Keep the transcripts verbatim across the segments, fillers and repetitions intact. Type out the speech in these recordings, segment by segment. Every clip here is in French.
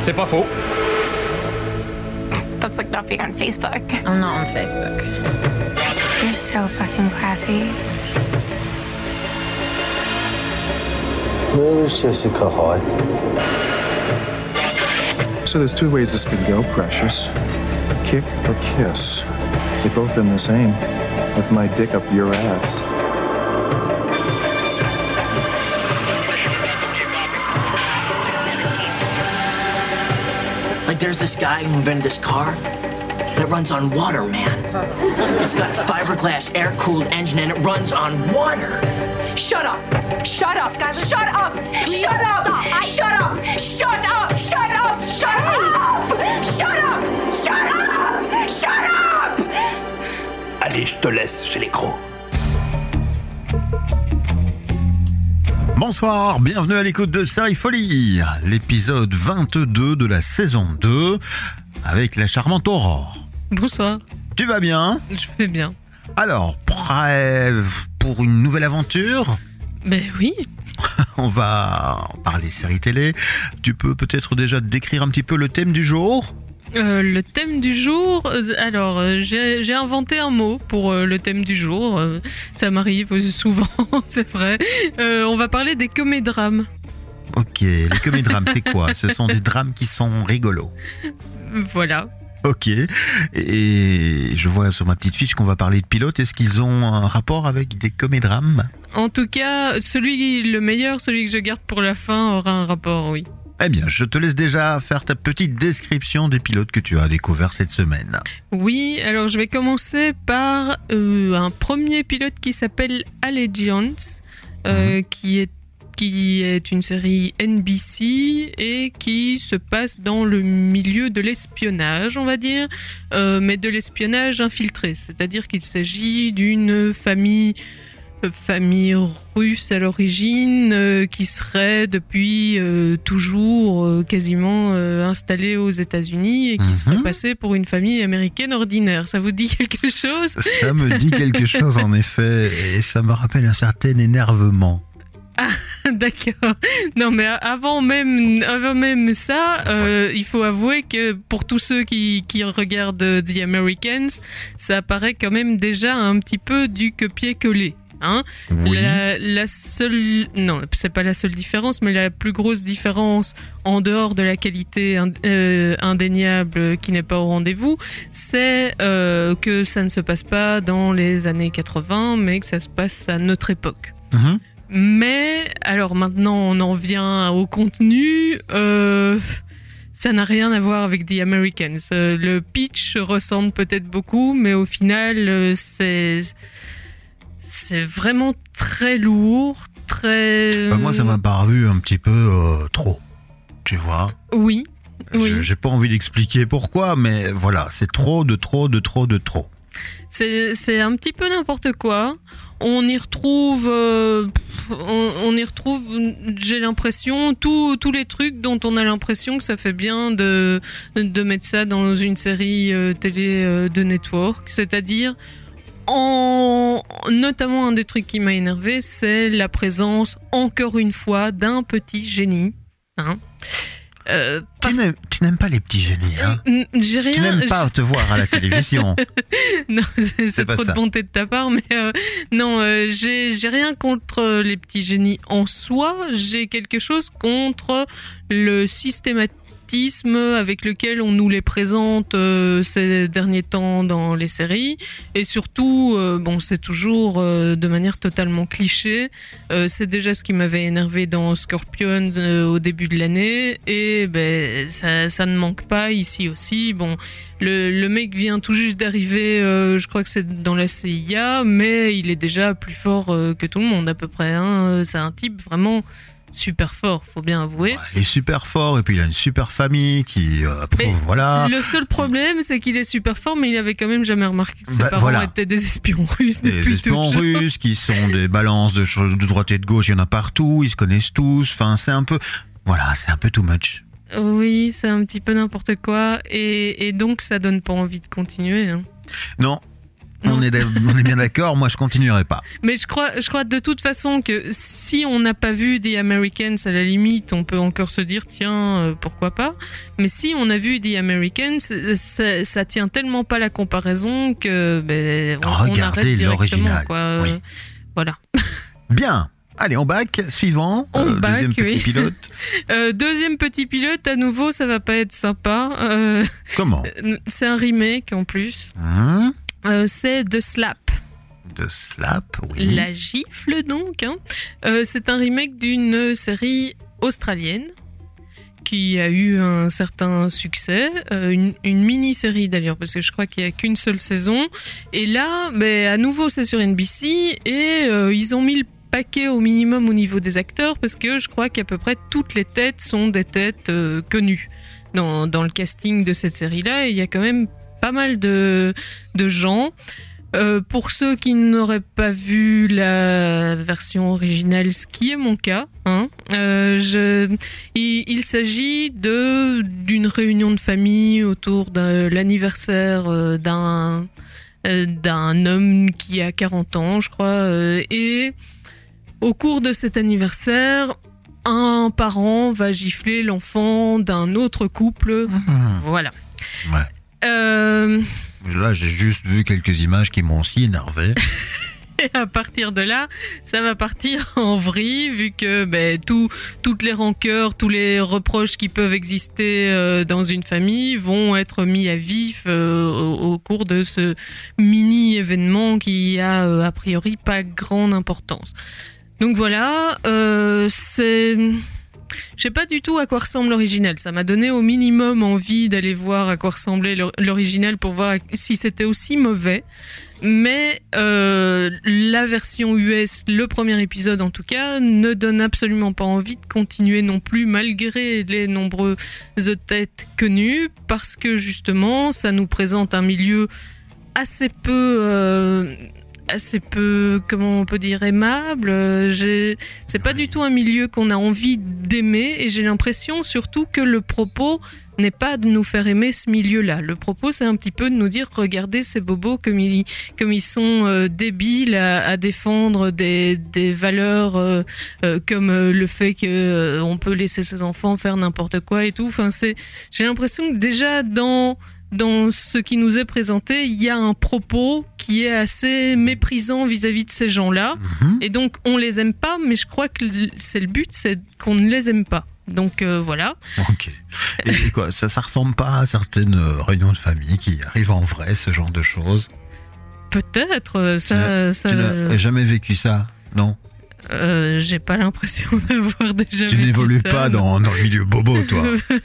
C'est pas faux. That's like not being on Facebook. I'm not on Facebook. You're so fucking classy. Where is Jessica Hyde? So there's two ways this could go, Precious. Kick or kiss. They both end the same. With my dick up your ass. Like there's this guy who invented this car that runs on water, man. It's got a fiberglass air-cooled engine and it runs on water. Shut up! Shut up! Skylar, shut up! Please shut up! Stop. I... Shut up! Shut up! Shut up! Shut up! Shut up! Shut up! Shut up! Allez, je te laisse chez les crocs. Bonsoir, bienvenue à l'écoute de Série Folie, l'épisode vingt-deux de la saison deux, avec la charmante Aurore. Bonsoir. Tu vas bien ? Je vais bien. Alors, prêt pour une nouvelle aventure ? Ben oui. On va parler série télé. Tu peux peut-être déjà décrire un petit peu le thème du jour ? Euh, le thème du jour, alors euh, j'ai, j'ai inventé un mot pour euh, le thème du jour, euh, ça m'arrive souvent, c'est vrai. Euh, on va parler des comédrames. Ok, les comédrames, c'est quoi ? Ce sont des drames qui sont rigolos. Voilà. Ok, et je vois sur ma petite fiche qu'on va parler de pilotes. Est-ce qu'ils ont un rapport avec des comédrames ? En tout cas, celui le meilleur, celui que je garde pour la fin, aura un rapport, oui. Eh bien, je te laisse déjà faire ta petite description des pilotes que tu as découverts cette semaine. Oui, alors je vais commencer par euh, un premier pilote qui s'appelle Allegiance, euh, mmh. qui est qui est une série N B C et qui se passe dans le milieu de l'espionnage, on va dire, euh, mais de l'espionnage infiltré, c'est-à-dire qu'il s'agit d'une famille famille russe à l'origine euh, qui serait depuis euh, toujours euh, quasiment euh, installée aux États-Unis et qui mm-hmm. se ferait passer pour une famille américaine ordinaire. Ça vous dit quelque chose ? Ça me dit quelque chose en effet, et ça me rappelle un certain énervement. Ah, d'accord. Non, mais avant même, avant même ça, euh, il faut avouer que pour tous ceux qui, qui regardent The Americans, ça paraît quand même déjà un petit peu du copier-coller. Hein oui. la, la seule, non, c'est pas la seule différence, mais la plus grosse différence en dehors de la qualité ind, euh, indéniable qui n'est pas au rendez-vous, c'est euh, que ça ne se passe pas dans les années quatre-vingts, mais que ça se passe à notre époque. Mm-hmm. Mais alors maintenant, on en vient au contenu. Euh, ça n'a rien à voir avec The Americans. Euh, le pitch ressemble peut-être beaucoup, mais au final, euh, c'est C'est vraiment très lourd, très... Bah moi, ça m'a paru un petit peu euh, trop, tu vois. Oui, oui. Je, j'ai pas envie d'expliquer pourquoi, mais voilà, c'est trop, de trop, de trop, de trop. C'est, c'est un petit peu n'importe quoi. On y retrouve, euh, on, on y retrouve, j'ai l'impression, tous tous les trucs dont on a l'impression que ça fait bien de, de mettre ça dans une série euh, télé euh, de network, c'est-à-dire... En... Notamment un des trucs qui m'a énervé, c'est la présence, encore une fois, d'un petit génie. Hein euh, parce... tu, n'aimes, tu n'aimes pas les petits génies, hein euh, j'ai rien, Tu n'aimes pas j'ai... te voir à la télévision. Non, c'est, c'est trop ça. de bonté de ta part, mais euh, non, euh, j'ai, j'ai rien contre les petits génies en soi. J'ai quelque chose contre le systématisme avec lequel on nous les présente euh, ces derniers temps dans les séries, et surtout euh, bon, c'est toujours euh, de manière totalement cliché. Euh, c'est déjà ce qui m'avait énervé dans Scorpion euh, au début de l'année, et ben ça, ça ne manque pas ici aussi. Bon, le, le mec vient tout juste d'arriver, euh, je crois que c'est dans la C I A, mais il est déjà plus fort euh, que tout le monde à peu près, hein. C'est un type vraiment super fort, faut bien avouer. Ouais, il est super fort, et puis il a une super famille qui euh, prouve, voilà. Le seul problème, c'est qu'il est super fort, mais il avait quand même jamais remarqué que ses bah, parents voilà. étaient des espions russes des depuis espions toujours. russes qui sont des balances de, de droite et de gauche, il y en a partout, ils se connaissent tous, enfin c'est un peu, voilà, c'est un peu too much. Oui, c'est un petit peu n'importe quoi, et, et donc ça donne pas envie de continuer. Hein. Non. On est, on est bien d'accord, moi je continuerai pas. Mais je crois, je crois de toute façon que si on n'a pas vu The Americans, à la limite, on peut encore se dire tiens, euh, pourquoi pas. Mais si on a vu The Americans, ça, ça tient tellement pas la comparaison que ben, on, on arrête directement. L'original. Quoi. Oui. Euh, voilà. Bien. Allez, on back. Suivant. On euh, back, deuxième petit oui. pilote. euh, deuxième petit pilote, à nouveau, ça va pas être sympa. Euh, Comment? C'est un remake en plus. Hein? Euh, c'est The Slap. De Slap, oui. La gifle donc. Hein. Euh, c'est un remake d'une série australienne qui a eu un certain succès, euh, une, une mini-série d'ailleurs, parce que je crois qu'il n'y a qu'une seule saison. Et là, ben, à nouveau, c'est sur N B C et euh, ils ont mis le paquet au minimum au niveau des acteurs, parce que je crois qu'à peu près toutes les têtes sont des têtes euh, connues dans, dans le casting de cette série-là. Et il y a quand même pas mal de, de gens. Euh, pour ceux qui n'auraient pas vu la version originale, ce qui est mon cas, hein, euh, je, il, il s'agit de d'une réunion de famille autour de l'anniversaire euh, d'un euh, d'un homme qui a quarante ans, je crois, euh, et au cours de cet anniversaire, un parent va gifler l'enfant d'un autre couple. Mmh. Voilà. Ouais. Euh... Là, j'ai juste vu quelques images qui m'ont aussi énervé. Et à partir de là, ça va partir en vrille, vu que ben, tout, toutes les rancœurs, tous les reproches qui peuvent exister euh, dans une famille vont être mis à vif euh, au, au cours de ce mini-événement qui a euh, a priori pas grande importance. Donc voilà, euh, c'est... Je sais pas du tout à quoi ressemble l'original. Ça m'a donné au minimum envie d'aller voir à quoi ressemblait l'original pour voir si c'était aussi mauvais. Mais euh, la version U S, le premier épisode en tout cas, ne donne absolument pas envie de continuer non plus, malgré les nombreuses têtes connues, parce que justement, ça nous présente un milieu assez peu... Euh, assez peu, comment on peut dire, aimable. J'ai... C'est pas du tout un milieu qu'on a envie d'aimer, et j'ai l'impression surtout que le propos n'est pas de nous faire aimer ce milieu-là. Le propos, c'est un petit peu de nous dire, regardez ces bobos comme ils, comme ils sont euh, débiles à, à défendre des, des valeurs euh, euh, comme euh, le fait que euh, on peut laisser ses enfants faire n'importe quoi et tout. Enfin, c'est, j'ai l'impression que déjà dans Dans ce qui nous est présenté, il y a un propos qui est assez méprisant vis-à-vis de ces gens-là. Mmh. Et donc, on les aime pas, mais je crois que c'est le but, c'est qu'on ne les aime pas. Donc, euh, voilà. Ok. Et c'est quoi, ça, ça ressemble pas à certaines réunions de famille qui arrivent en vrai, ce genre de choses? Peut-être, ça... Tu ça... n'as jamais vécu ça, non? Euh, j'ai pas l'impression d'avoir déjà tu vécu n'évolues ça, pas dans, dans le milieu bobo, toi.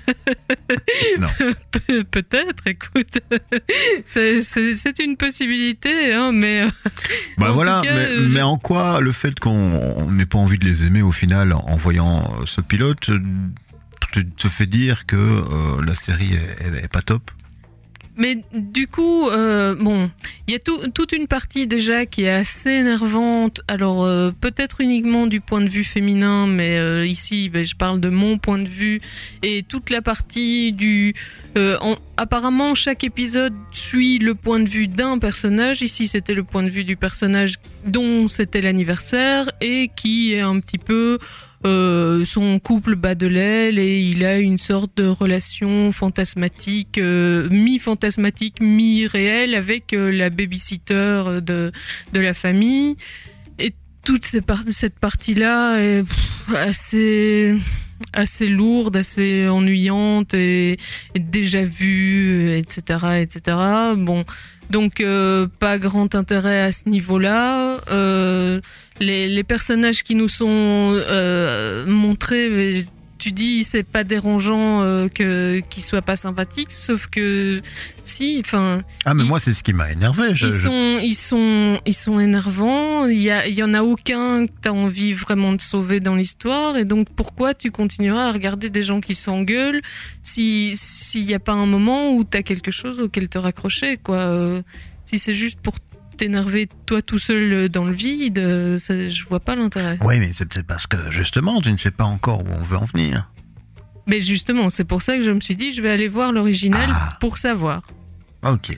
Non. Pe- peut-être, écoute, c'est, c'est, c'est une possibilité, hein, mais... Bah en voilà, tout cas, mais, euh, mais en quoi le fait qu'on n'ait pas envie de les aimer au final en voyant ce pilote te, te fait dire que euh, la série est, est, est pas top? Mais du coup, euh, bon, il y a tout, toute une partie déjà qui est assez énervante. Alors euh, peut-être uniquement du point de vue féminin, mais euh, ici, ben, je parle de mon point de vue, et toute la partie du. Euh, en, apparemment, chaque épisode suit le point de vue d'un personnage. Ici, c'était le point de vue du personnage dont c'était l'anniversaire et qui est un petit peu. Euh, son couple bat de l'aile et il a une sorte de relation fantasmatique, euh, mi-fantasmatique, mi-réelle avec euh, la babysitter de, de la famille. Et toute ces par- cette partie-là est pff, assez, assez lourde, assez ennuyante et, et déjà vue, et cetera, et cetera. Bon, donc euh, pas grand intérêt à ce niveau-là. Euh, les, les personnages qui nous sont euh, montrés, tu dis c'est pas dérangeant euh, que qu'ils soient pas sympathiques, sauf que si, enfin. Ah mais ils, moi c'est ce qui m'a énervé. Je, ils je... sont, ils sont, ils sont énervants. Il y a, il y en a aucun que t'as envie vraiment de sauver dans l'histoire, et donc pourquoi tu continueras à regarder des gens qui s'engueulent si s'il y a pas un moment où t'as quelque chose auquel te raccrocher, quoi. Euh, si c'est juste pour t'énerver toi tout seul dans le vide, ça, je vois pas l'intérêt. Oui, mais c'est peut-être parce que justement tu ne sais pas encore où on veut en venir. Mais justement, c'est pour ça que je me suis dit je vais aller voir l'original ah. pour savoir. Ok.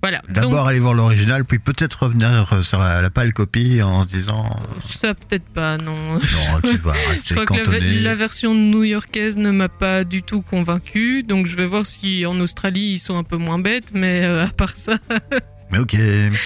Voilà. D'abord Donc, aller voir l'original, puis peut-être revenir sur la, la pâle copie en se disant... ça peut-être pas, non. Non, tu vas Je rester crois que la, cantonné. la version new-yorkaise ne m'a pas du tout convaincu, donc je vais voir si en Australie ils sont un peu moins bêtes, mais euh, à part ça... Mais ok,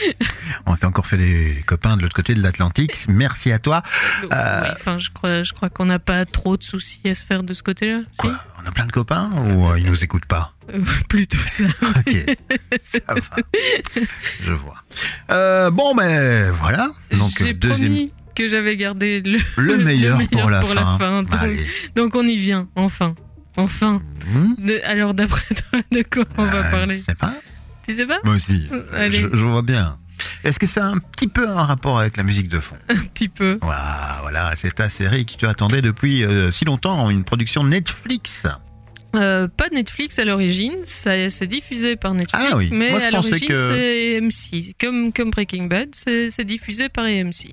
on s'est encore fait des copains de l'autre côté de l'Atlantique. Merci à toi. Euh... Oui, enfin, je crois, je crois qu'on n'a pas trop de soucis à se faire de ce côté-là. Quoi, si on a plein de copains ou euh, ils nous écoutent pas? euh, Plutôt ça. Ok, ça va. Je vois. Euh, bon, ben voilà. Donc J'ai deuxième. promis que j'avais gardé le, Le meilleur, le meilleur pour la pour fin. La fin. Donc, Allez. donc on y vient, enfin. Enfin. Mmh. De, alors d'après toi, de quoi on va Euh, parler? Je sais pas. Tu sais pas? Moi aussi. Allez. Je, je vois bien. Est-ce que ça a un petit peu un rapport avec la musique de fond? Un petit peu. Voilà, voilà, c'est ta série que tu attendais depuis euh, si longtemps, une production Netflix. Euh, pas Netflix à l'origine, ça c'est diffusé par Netflix, Ah oui. mais Moi, je à pensais l'origine que- c'est A M C, comme, comme Breaking Bad, c'est c'est diffusé par A M C.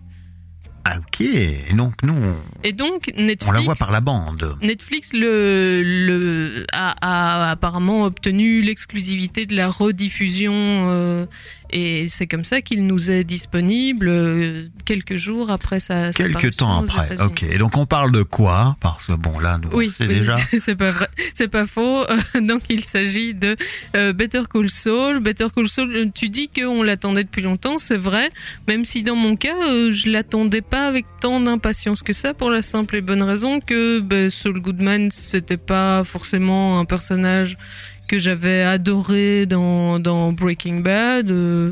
Ah ok, et donc nous, on, Et donc Netflix, on la voit par la bande. Netflix le, le, a, a apparemment obtenu l'exclusivité de la rediffusion euh, et c'est comme ça qu'il nous est disponible euh, quelques jours après sa, sa Quelques parution temps aux après. États-Unis. Ok, et donc on parle de quoi? Parce que bon là, nous, Oui, c'est oui, déjà... c'est pas vrai, c'est pas faux. Donc il s'agit de euh, Better Call Saul. Better Call Saul, tu dis qu'on l'attendait depuis longtemps, c'est vrai. Même si dans mon cas, euh, je l'attendais pas avec tant d'impatience que ça, pour la simple et bonne raison que bah, Saul Goodman, c'était pas forcément un personnage que j'avais adoré dans, dans Breaking Bad. Euh,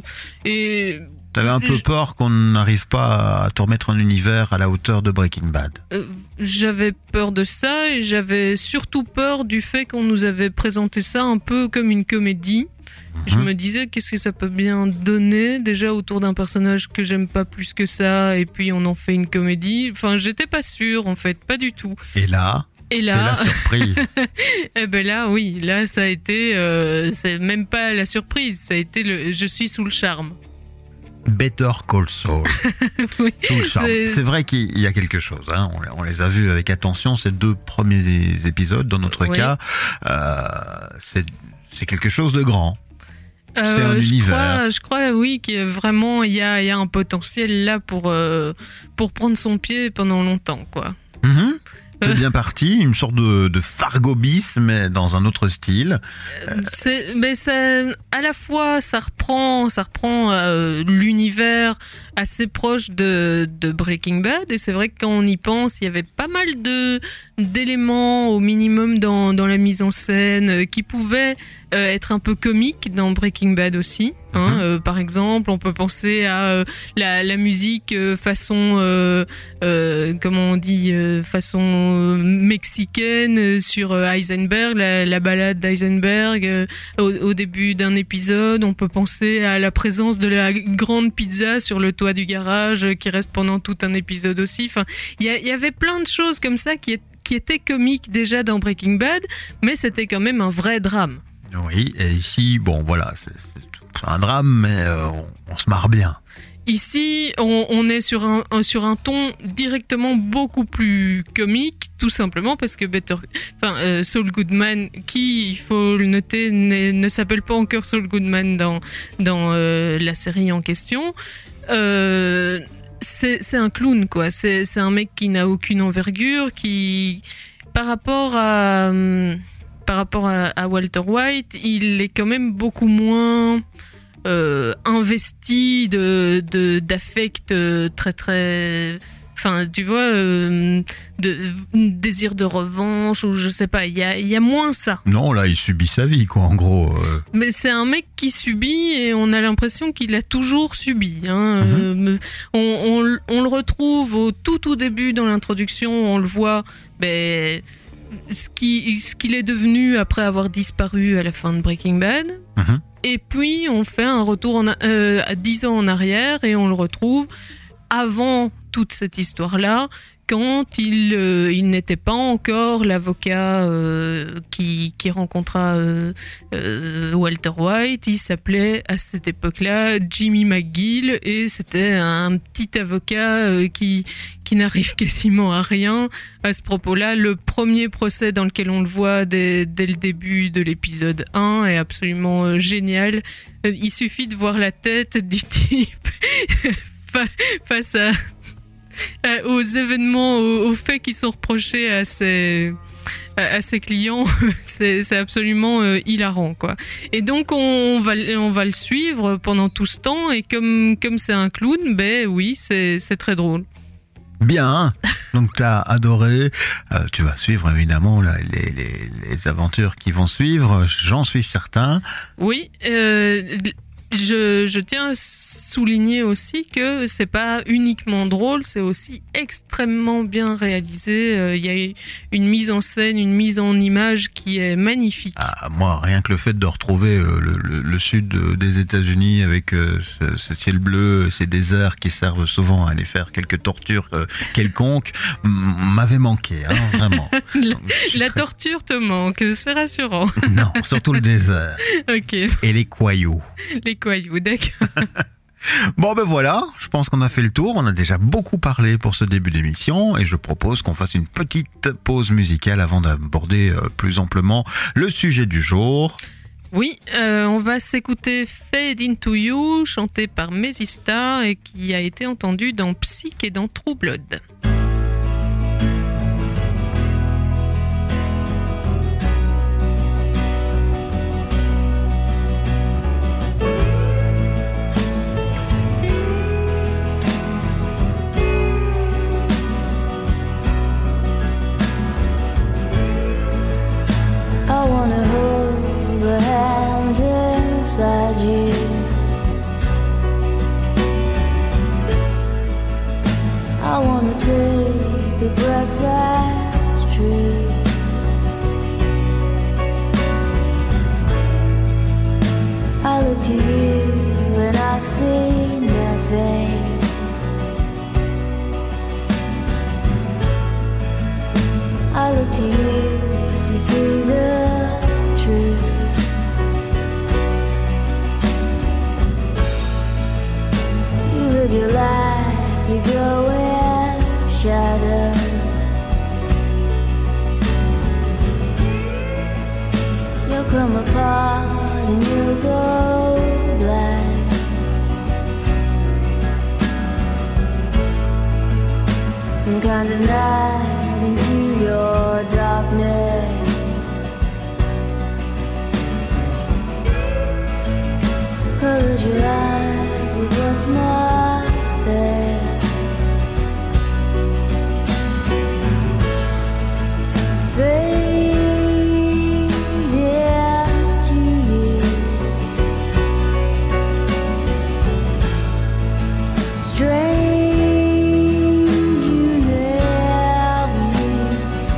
et T'avais un peu Je- peur qu'on n'arrive pas à te remettre un univers à la hauteur de Breaking Bad. Euh, j'avais peur de ça et j'avais surtout peur du fait qu'on nous avait présenté ça un peu comme une comédie. Je Mhm. me disais qu'est-ce que ça peut bien donner déjà autour d'un personnage que j'aime pas plus que ça et puis on en fait une comédie. Enfin, j'étais pas sûre en fait, pas du tout. Et là, Et c'est là, la surprise. eh ben là oui, là ça a été euh, c'est même pas la surprise, ça a été le je suis sous le charme. Better Call Saul. Oui. Sous le charme. C'est- C'est vrai qu'il y a quelque chose. Hein. On, on les a vus avec attention, ces deux premiers épisodes, dans notre Oui. cas. Euh, c'est c'est quelque chose de grand. C'est un Euh, je univers. crois, je crois, oui, qu'il y a vraiment il y a, il y a un potentiel là pour euh, pour prendre son pied pendant longtemps, quoi. Mhm. C'est Euh. bien parti, une sorte de, de Fargo bis, mais dans un autre style. C'est, mais ça, à la fois, ça reprend, ça reprend euh, l'univers assez proche de, de Breaking Bad. Et c'est vrai que quand on y pense, il y avait pas mal de d'éléments au minimum dans, dans la mise en scène euh, qui pouvaient euh, être un peu comiques dans Breaking Bad aussi. Hein. Mhm. Euh, par exemple, on peut penser à euh, la, la musique euh, façon, euh, euh, comment on dit, euh, façon euh, mexicaine euh, sur euh, Heisenberg, la, la balade d'Heisenberg. euh, au, au début d'un épisode, on peut penser à la présence de la grande pizza sur le toit du garage euh, qui reste pendant tout un épisode aussi. Enfin, il y, a- il y avait plein de choses comme ça qui, est- qui étaient comiques déjà dans Breaking Bad, mais c'était quand même un vrai drame. Oui, et ici, bon, voilà, c'est c'est- c'est un drame, mais euh, on, on se marre bien. Ici, on, on est sur un, un- sur un ton directement beaucoup plus comique, tout simplement parce que Better, enfin, euh, Saul Goodman, qui, il faut le noter, n'est- ne s'appelle pas encore Saul Goodman dans, dans euh, la série en question. Euh, c'est c'est un clown, quoi. C'est c'est un mec qui n'a aucune envergure, qui, par rapport à, hum, par rapport à, à Walter White, il est quand même beaucoup moins euh, investi de de- d'affect euh, très très. Enfin, tu vois, euh, de désir de revanche ou je sais pas. Il y a il y a moins ça. Non, là, il subit sa vie, quoi, en gros. euh. Mais c'est un mec qui subit et on a l'impression qu'il a toujours subi. Hein. Mhm. Euh, on, on- on le retrouve au tout tout début dans l'introduction, on le voit ben, ce qui- ce qu'il est devenu après avoir disparu à la fin de Breaking Bad. Mhm. Et puis on fait un retour en a- euh, à dix ans en arrière et on le retrouve avant toute cette histoire-là, quand il, euh, il n'était pas encore l'avocat euh, qui, qui rencontra euh, euh, Walter White. Il s'appelait à cette époque-là Jimmy McGill et c'était un petit avocat euh, qui, qui n'arrive quasiment à rien. À ce propos-là, le premier procès dans lequel on le voit dès, dès le début de l'épisode un est absolument euh, génial. Il suffit de voir la tête du type face à... aux événements, aux, aux faits qui sont reprochés à ses, à, à ses clients, c'est, c'est absolument euh, hilarant, quoi. Et donc on, on va, on va le suivre pendant tout ce temps, et comme, comme c'est un clown, ben oui, c'est, c'est très drôle. Bien, donc tu as adoré, euh, tu vas suivre évidemment là, les, les, les aventures qui vont suivre, j'en suis certain. Oui, euh, Je, je tiens à souligner aussi que c'est pas uniquement drôle, c'est aussi extrêmement bien réalisé. Il y a une mise en scène, une mise en image qui est magnifique. Ah, moi, rien que le fait de retrouver le, le, le sud des États-Unis avec ce, ce ciel bleu, ces déserts qui servent souvent à aller faire quelques tortures quelconques, m'avait manqué, hein, vraiment. la, la très... torture te manque, c'est rassurant. Non, surtout le désert. Ok. Et les coyots. Les coyots, d'accord. Bon ben voilà, je pense qu'on a fait le tour, on a déjà beaucoup parlé pour ce début d'émission et je propose qu'on fasse une petite pause musicale avant d'aborder plus amplement le sujet du jour. Oui, euh, on va s'écouter Fade Into You, chanté par Mazzy Star et qui a été entendu dans Psych et dans True Blood. I wanna hold the hand inside you. I wanna take the breath that's true. I look to you and I see nothing. I look to you to see the truth. You live your life, you go in shadow. You'll come apart and you'll go blind. Some kind of night into your darkness. Close your eyes with what's not there. Fade into you. Strange you never knew.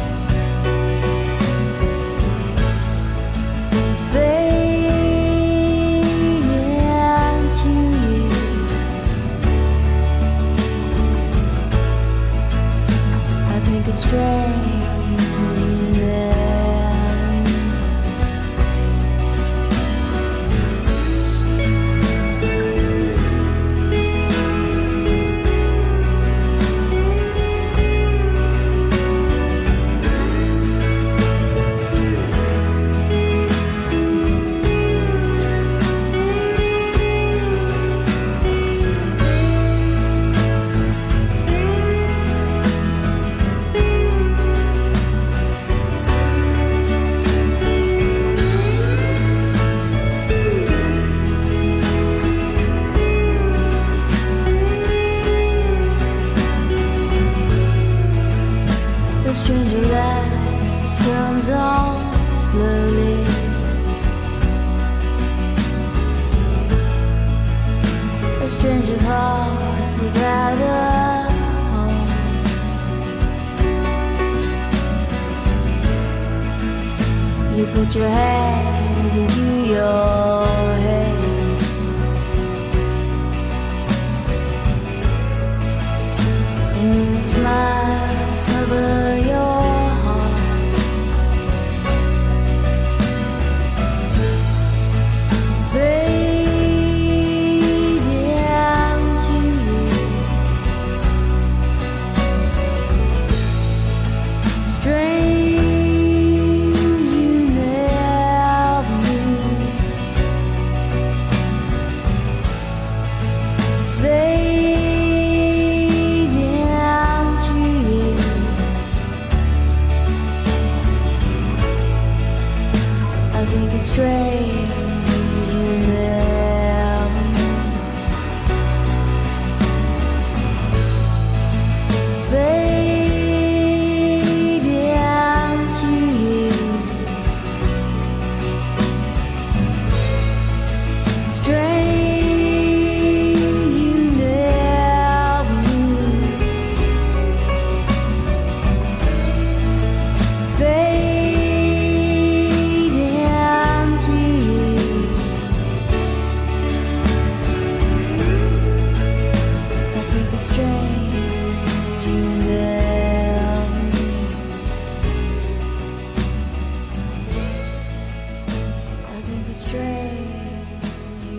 Fade into you. I think it's strange you never knew. The stranger light comes on slowly. A stranger's heart without a home. You put your hands into your head. And then it smiles. strange in them. Fade down to you. Strange you never knew. Fade down to you. I think it's strange you never knew. I think it's strange you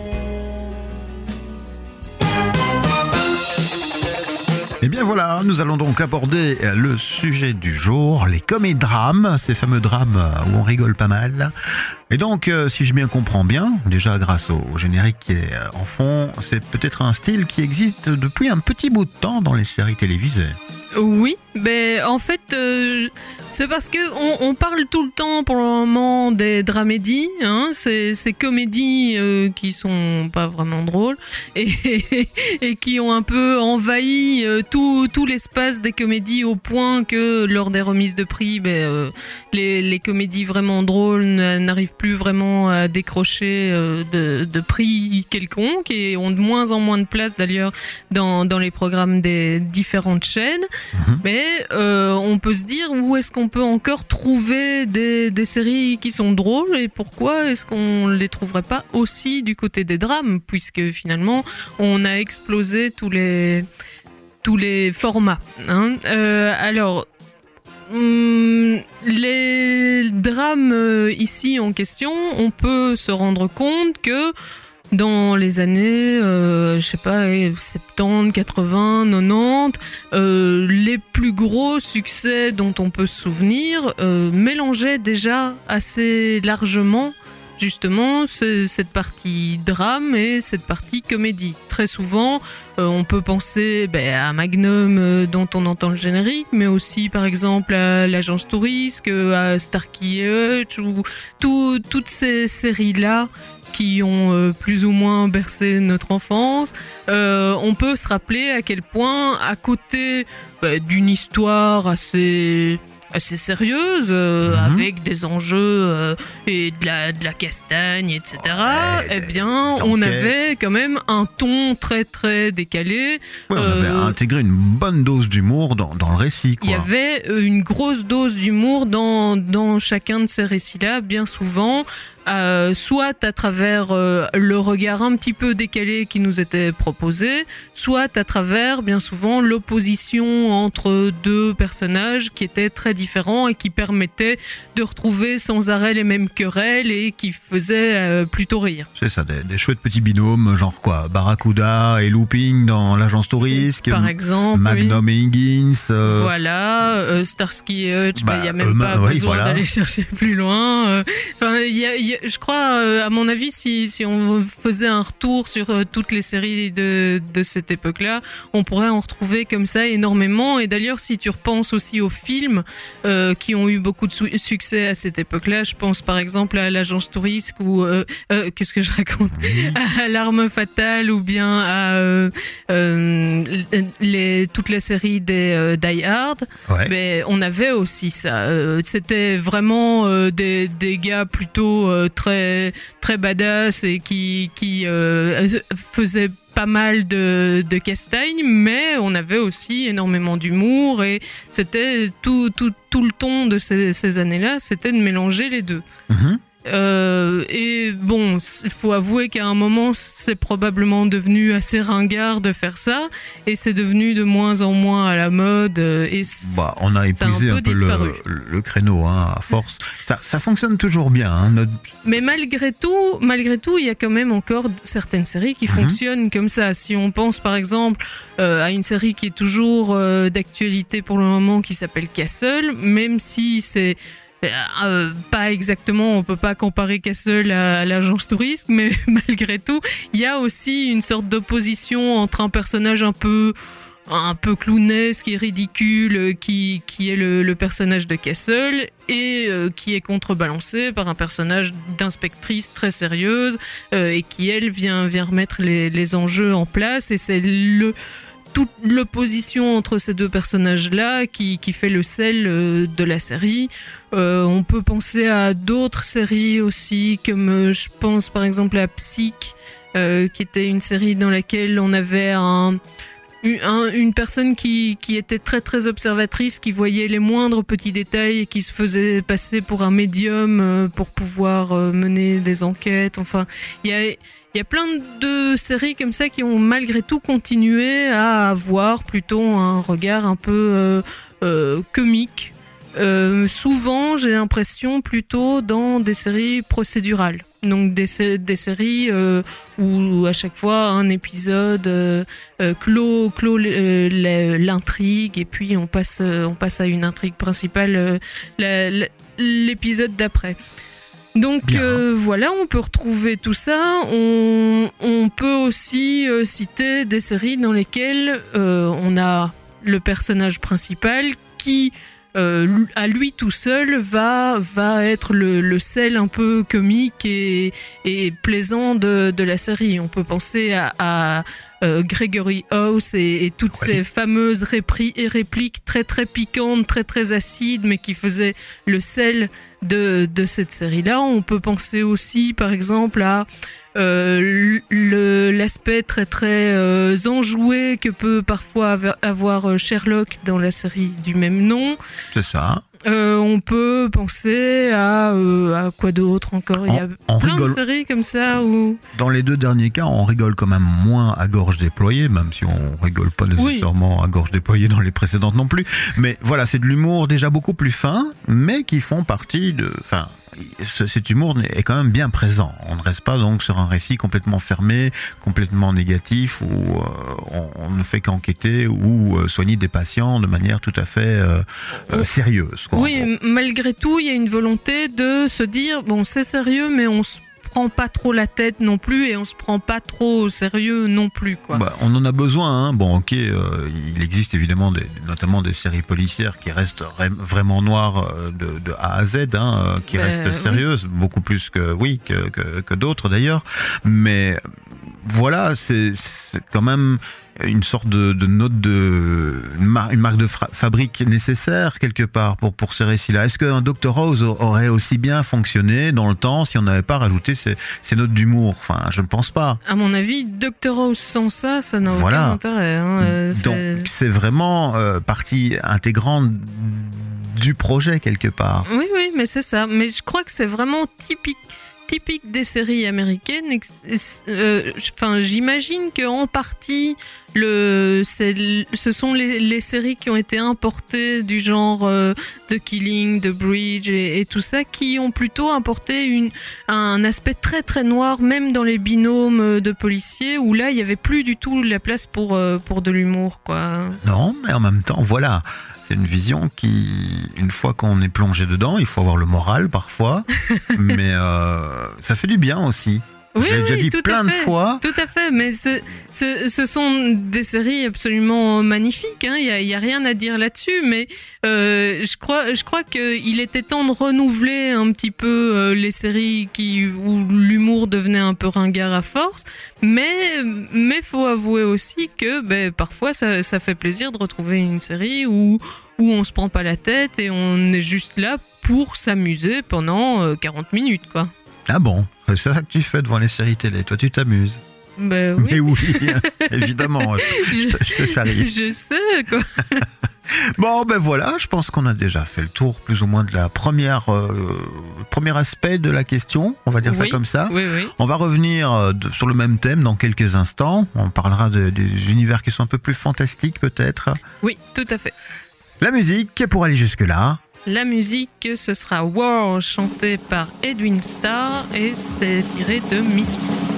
never. Eh bien voilà, nous allons donc aborder le sujet du jour, les comédrames, ces fameux drames où on rigole pas mal. Et donc, euh, si je bien comprends bien, déjà grâce au, au générique qui est euh, en fond, c'est peut-être un style qui existe depuis un petit bout de temps dans les séries télévisées. Oui, ben en fait, euh, c'est parce que on, on parle tout le temps pour le moment des dramédies, hein, ces, ces comédies euh, qui sont pas vraiment drôles et, et, et qui ont un peu envahi euh, tout, tout l'espace des comédies au point que lors des remises de prix, ben, euh, les, les comédies vraiment drôles n'arrivent plus vraiment à décrocher euh, de, de prix quelconque et ont de moins en moins de place d'ailleurs dans, dans les programmes des différentes chaînes. Mmh. Mais euh, on peut se dire où est-ce qu'on peut encore trouver des, des séries qui sont drôles et pourquoi est-ce qu'on les trouverait pas aussi du côté des drames puisque finalement on a explosé tous les tous les formats. Hein. Euh, alors hum, les drames euh, ici en question, on peut se rendre compte que dans les années, euh, je sais pas, soixante-dix, quatre-vingts, quatre-vingt-dix, euh, les plus gros succès dont on peut se souvenir euh, mélangeaient déjà assez largement justement ce, cette partie drame et cette partie comédie. Très souvent, euh, on peut penser ben, à Magnum euh, dont on entend le générique, mais aussi par exemple à l'Agence Touriste, à Starsky et Hutch, ou tout, toutes ces séries-là qui ont euh, plus ou moins bercé notre enfance. Euh, on peut se rappeler à quel point, à côté bah, d'une histoire assez assez sérieuse, euh, mmh. avec des enjeux euh, et de la, de la castagne, et cetera, ouais, eh bien, on avait quand même un ton très très décalé. Ouais, on avait euh, intégré une bonne dose d'humour dans, dans le récit, quoi. Il y avait une grosse dose d'humour dans, dans chacun de ces récits-là, bien souvent. Euh, soit à travers euh, le regard un petit peu décalé qui nous était proposé, soit à travers bien souvent l'opposition entre deux personnages qui étaient très différents et qui permettaient de retrouver sans arrêt les mêmes querelles et qui faisaient euh, plutôt rire. C'est ça, des, des chouettes petits binômes, genre quoi, Barracuda et Looping dans l'Agence Touriste, par exemple, Magnum oui. et Higgins. Euh... Voilà, euh, Starsky et Hutch, il bah, n'y a même euh, pas oui, besoin voilà. d'aller chercher plus loin. Enfin, il y a, y a je crois, euh, à mon avis, si, si on faisait un retour sur euh, toutes les séries de, de cette époque-là, on pourrait en retrouver comme ça énormément. Et d'ailleurs, si tu repenses aussi aux films euh, qui ont eu beaucoup de su- succès à cette époque-là, je pense par exemple à l'Agence Touriste ou euh, euh, qu'est-ce que je raconte, à L'Arme Fatale ou bien à euh, euh, les, toutes les séries des euh, Die Hard. Ouais. Mais on avait aussi ça. Euh, c'était vraiment euh, des, des gars plutôt euh, très très badass et qui qui euh, faisait pas mal de de castagne, mais on avait aussi énormément d'humour et c'était tout tout tout le ton de ces ces années-là, c'était de mélanger les deux. Mmh. Euh, et bon, il faut avouer qu'à un moment, c'est probablement devenu assez ringard de faire ça, et c'est devenu de moins en moins à la mode. Et bah, on a épuisé un peu, un peu le, le créneau, hein, à force. Ça, ça fonctionne toujours bien. Hein, notre... Mais malgré tout, malgré tout, il y a quand même encore certaines séries qui mm-hmm. fonctionnent comme ça. Si on pense par exemple euh, à une série qui est toujours euh, d'actualité pour le moment, qui s'appelle Castle, même si c'est Euh, pas exactement, on peut pas comparer Castle à, à l'Agence Touriste, mais malgré tout, il y a aussi une sorte d'opposition entre un personnage un peu un peu clownesque et ridicule qui, qui est le, le personnage de Castle et euh, qui est contrebalancé par un personnage d'inspectrice très sérieuse euh, et qui, elle, vient, vient remettre les, les enjeux en place. Et c'est le, toute l'opposition entre ces deux personnages-là qui, qui fait le sel euh, de la série. Euh, on peut penser à d'autres séries aussi, comme euh, je pense par exemple à Psych, euh, qui était une série dans laquelle on avait un... Un, une personne qui, qui était très très observatrice, qui voyait les moindres petits détails et qui se faisait passer pour un médium euh, pour pouvoir euh, mener des enquêtes. Enfin, il y a, il y a plein de séries comme ça qui ont malgré tout continué à avoir plutôt un regard un peu euh, euh, comique. Euh, souvent, j'ai l'impression plutôt dans des séries procédurales. Donc des, des séries euh, où à chaque fois un épisode euh, euh, clôt, clôt euh, l'intrigue et puis on passe, euh, on passe à une intrigue principale euh, la, la, l'épisode d'après. Donc euh, voilà, on peut retrouver tout ça. On, on peut aussi euh, citer des séries dans lesquelles euh, on a le personnage principal qui... Euh, à lui tout seul va va être le, le sel un peu comique et, et plaisant de, de la série. On peut penser à, à euh, Gregory House et, et toutes ouais. ces fameuses répri- et répliques très très piquantes, très très acides, mais qui faisaient le sel de, de cette série-là. On peut penser aussi par exemple à Euh, le, l'aspect très très euh, enjoué que peut parfois avoir Sherlock dans la série du même nom. C'est ça. Euh, on peut penser à, euh, à quoi d'autre encore. Il y a on, on plein rigole. de séries comme ça où... Dans les deux derniers cas, on rigole quand même moins à gorge déployée, même si on rigole pas nécessairement oui. à gorge déployée dans les précédentes non plus. Mais voilà, c'est de l'humour déjà beaucoup plus fin, mais qui font partie de... Enfin, cet humour est quand même bien présent. On ne reste pas donc sur un récit complètement fermé, complètement négatif, où euh, on, on ne fait qu'enquêter ou euh, soigner des patients de manière tout à fait euh, euh, sérieuse. Quoi, oui, malgré tout, il y a une volonté de se dire, bon, c'est sérieux, mais on se prend pas trop la tête non plus et on se prend pas trop au sérieux non plus, quoi. Bah, on en a besoin, hein. Bon, ok, euh, il existe évidemment des, notamment des séries policières qui restent vraiment noires de, de A à Z, hein, qui bah, restent sérieuses, oui. beaucoup plus que oui que, que, que d'autres d'ailleurs. Mais voilà, c'est, c'est quand même une sorte de, de note de une, mar- une marque de fra- fabrique nécessaire quelque part pour pour ces récits-là. Est-ce qu'un docteur House aurait aussi bien fonctionné dans le temps si on n'avait pas rajouté ces, ces notes d'humour? Enfin, je ne pense pas. À mon avis, docteur House sans ça, ça n'a voilà. aucun intérêt. Hein. Euh, Donc c'est, c'est vraiment euh, partie intégrante du projet quelque part. Oui, oui, mais c'est ça. Mais je crois que c'est vraiment typique. typique des séries américaines. Euh, enfin, j'imagine qu'en partie, le, c'est, ce sont les, les séries qui ont été importées du genre euh, The Killing, The Bridge et, et tout ça, qui ont plutôt importé une, un aspect très très noir, même dans les binômes de policiers, où là, il n'y avait plus du tout la place pour, euh, pour de l'humour, quoi. Non, mais en même temps, voilà. C'est une vision qui, une fois qu'on est plongé dedans, il faut avoir le moral parfois, mais euh, ça fait du bien aussi. Oui, J'ai oui, déjà dit tout plein à de fait, fois. Tout à fait, mais ce, ce, ce sont des séries absolument magnifiques. Hein. Il y a, il y a rien à dire là-dessus, mais euh, je crois, je crois qu'il était temps de renouveler un petit peu euh, les séries qui où l'humour devenait un peu ringard à force. Mais, mais faut avouer aussi que, ben, parfois, ça, ça fait plaisir de retrouver une série où où on se prend pas la tête et on est juste là pour s'amuser pendant euh, quarante minutes, quoi. Ah bon, c'est ça que tu fais devant les séries télé, toi tu t'amuses. Ben oui. Mais oui, évidemment, je, je, te, je te charrie. Je sais, quoi. Bon, ben voilà, je pense qu'on a déjà fait le tour plus ou moins de la première euh, premier aspect de la question, on va dire oui, ça comme ça. Oui, oui. On va revenir euh, de, sur le même thème dans quelques instants. On parlera de, des univers qui sont un peu plus fantastiques peut-être. Oui, tout à fait. La musique, pour aller jusque-là. La musique, ce sera War, chanté par Edwin Starr, et c'est tiré de Misfits.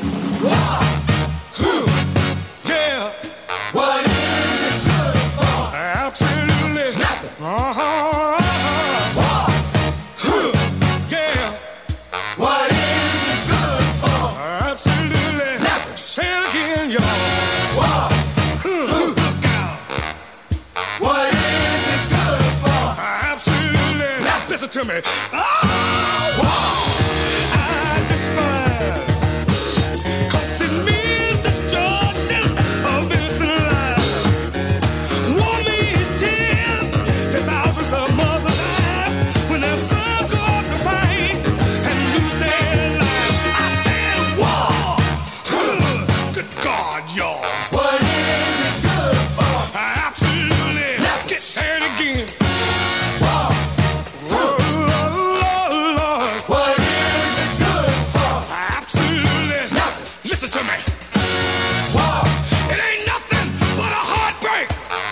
Yeah. What is it good for? Absolutely nothing. Uh-huh. Uh-huh. Yeah. What is it good for? Absolutely nothing. Say it again, y'all. Look out. to me. Oh, wow, I despise. Cause it means destruction of innocent lives. War means tears to thousands of mothers' eyes when their sons go off to fight and lose their lives. I said war. Good God, y'all. What is it good for? Absolutely. Get said again. War. Oh, Lord, Lord. What is it good for? Absolutely. Nothing. Listen to me. War. It ain't nothing but a heartbreak.